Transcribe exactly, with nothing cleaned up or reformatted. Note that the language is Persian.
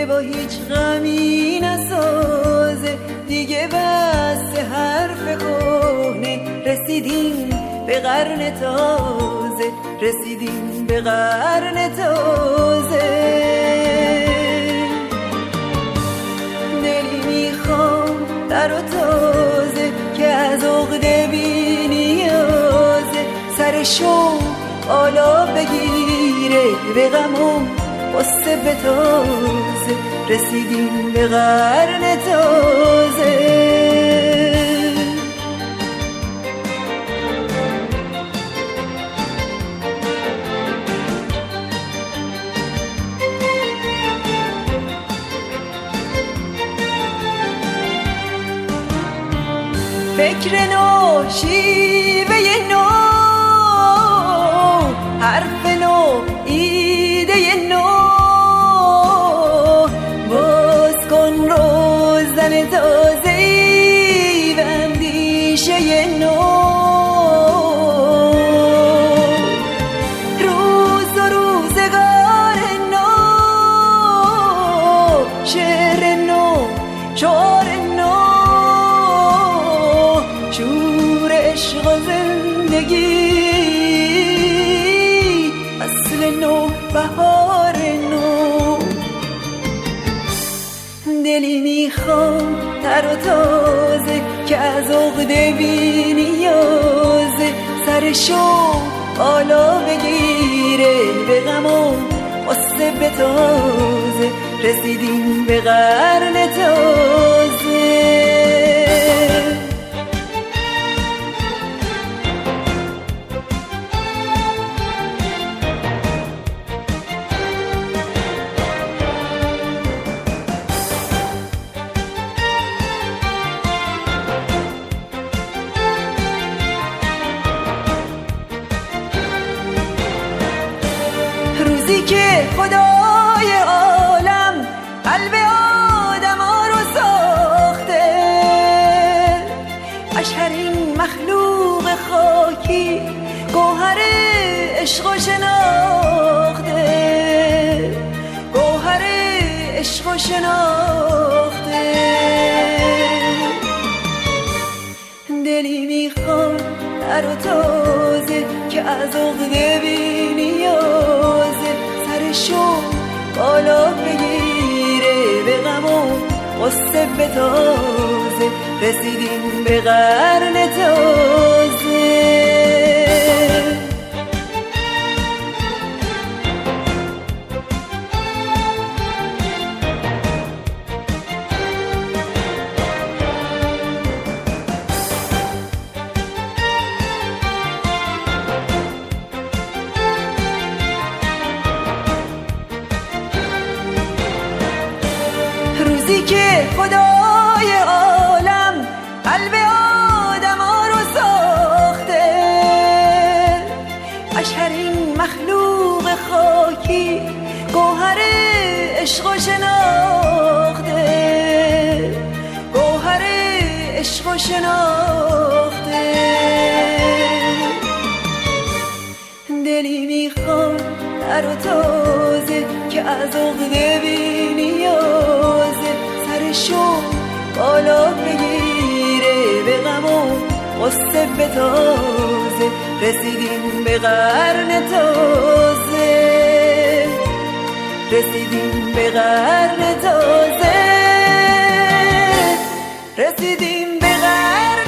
که با هیچ غمی نسازه، دیگه بس حرف کهنه، رسیدیم به قرن تازه، رسیدیم به قرن تازه. دلی میخوام در و تازه که از عقده بی نیازه، سرشو بالا بگیره، به غمم قصه بتازه، رسیدیم به قرن تازه. فکر نو، شیوه نو، حرف نو، ایده نو، باز کن روزن تازه‌ای و اندیشه نو. روز و روزگار نو، شعر نو، شعر نو، شور عشق و زندگی، اصل نو، بهار نو. دلی میخوام تر و تازه که از عقده بی نیازه، سرشو بالا بگیره، به غمم قصه بتازه، رسیدیم به قرن تازه. روزی که خدای عالم قلب آدم ها رو ساخته، اشهرین مخلوق خاکی گوهر عشق و شناخته، گوهر عشق و شناخته. دلی میخوام تر و تازه که از عقده بی نیازه، سرشو بالا بگیره، به غمم قصه بتازه، رسیدیم به قرن تازه. روزی که خدای عالم قلب آدم ها رو ساخته، اشهرین مخلوق خاکی گوهر عشق و شناخته، گوهر عشق و شناخته. دلی میخوام تر و تازه که از عقده بی نیازه، سرشو بالا بگیره، به غمم قصه بتازه، رسیدیم به قرن تازه، رسیدیم به قرن تازه، رسیدیم به قرن